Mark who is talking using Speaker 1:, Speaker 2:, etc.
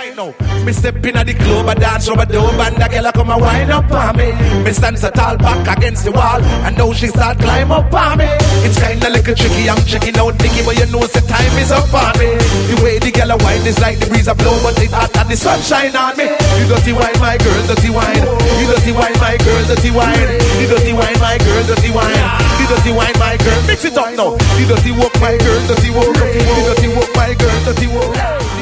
Speaker 1: right now. Me step in at the club, I dance over the door, and the girl come and wind up on me. Me stand so tall back against the wall, and now she start climb up on me. It's kinda little tricky, I'm checking out Nicky, but you know the time is up on me. The way the girl wind is like the breeze a blow, but it's hot and the sunshine on me. You dirty wine, my girl, dirty wine. You dirty wine, my girl, dirty wine. You dirty wine, my girl, dirty wine. You dirty wine, my girl, mix it up now. You dirty walk, my girl, dirty walk. You dirty walk, my girl, dirty walk.